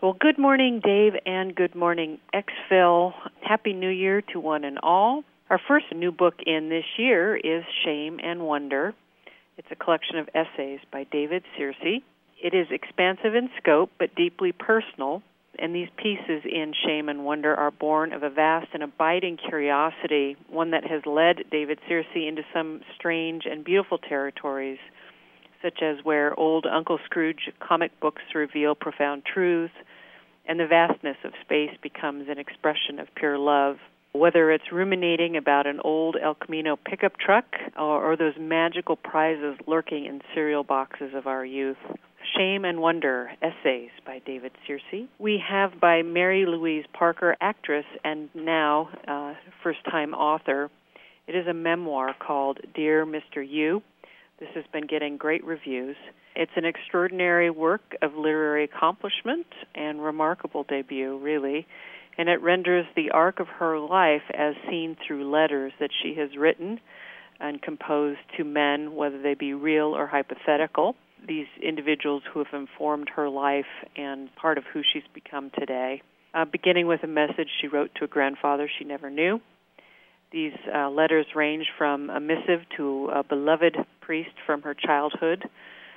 Well, good morning, Dave, and good morning, Exfil. Happy New Year to one and all. Our first new book in this year is Shame and Wonder. It's a collection of essays by David Searcy. It is expansive in scope, but deeply personal, and these pieces in Shame and Wonder are born of a vast and abiding curiosity, one that has led David Searcy into some strange and beautiful territories, such as where old Uncle Scrooge comic books reveal profound truths, and the vastness of space becomes an expression of pure love. Whether it's ruminating about an old El Camino pickup truck or those magical prizes lurking in cereal boxes of our youth. Shame and Wonder, Essays by David Searcy. We have by Mary Louise Parker, actress and now first-time author. It is a memoir called Dear Mr. You. This has been getting great reviews. It's an extraordinary work of literary accomplishment and remarkable debut, really, and it renders the arc of her life as seen through letters that she has written and composed to men, whether they be real or hypothetical, these individuals who have informed her life and part of who she's become today, beginning with a message she wrote to a grandfather she never knew. These letters range from a missive to a beloved priest from her childhood,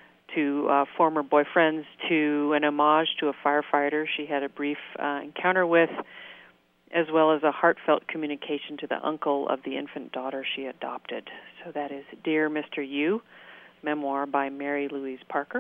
to former boyfriends, to an homage to a firefighter she had a brief encounter with, as well as a heartfelt communication to the uncle of the infant daughter she adopted. So that is Dear Mr. You, memoir by Mary Louise Parker.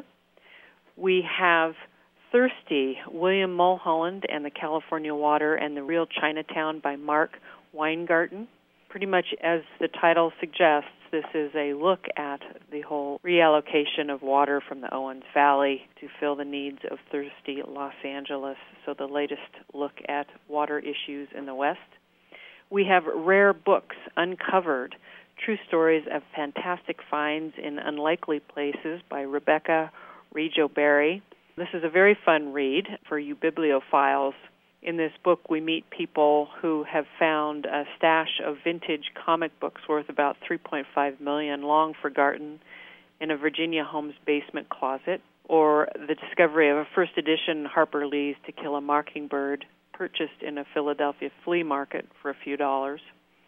We have Thirsty, William Mulholland and the California Water and the Real Chinatown by Mark Weingarten. Pretty much as the title suggests, this is a look at the whole reallocation of water from the Owens Valley to fill the needs of thirsty Los Angeles. So the latest look at water issues in the West. We have Rare Books, Uncovered, True Stories of Fantastic Finds in Unlikely Places by Rebecca Rijo-Berry. This is a very fun read for you bibliophiles. In this book, we meet people who have found a stash of vintage comic books worth about $3.5 million, long forgotten, in a Virginia home's basement closet, or the discovery of a first edition Harper Lee's To Kill a Mockingbird, purchased in a Philadelphia flea market for a few dollars,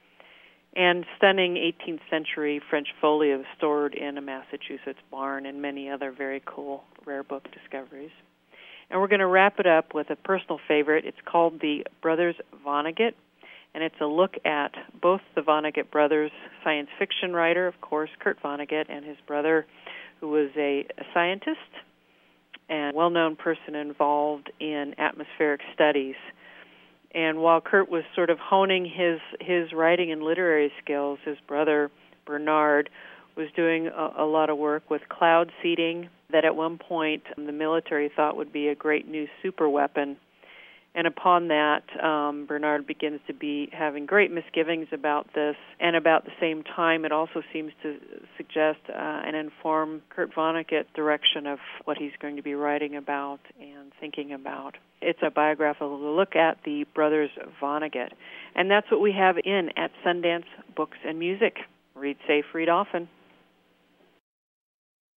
and stunning 18th century French folios stored in a Massachusetts barn, and many other very cool rare book discoveries. And we're going to wrap it up with a personal favorite. It's called The Brothers Vonnegut, and it's a look at both the Vonnegut brothers, science fiction writer, of course, Kurt Vonnegut, and his brother, who was a scientist and well-known person involved in atmospheric studies. And while Kurt was sort of honing his writing and literary skills, his brother, Bernard, was doing a lot of work with cloud seeding that at one point the military thought would be a great new super weapon. And upon that, Bernard begins to be having great misgivings about this. And about the same time, it also seems to suggest and inform Kurt Vonnegut direction of what he's going to be writing about and thinking about. It's a biographical look at the brothers Vonnegut. And that's what we have in at Sundance Books and Music. Read safe, read often.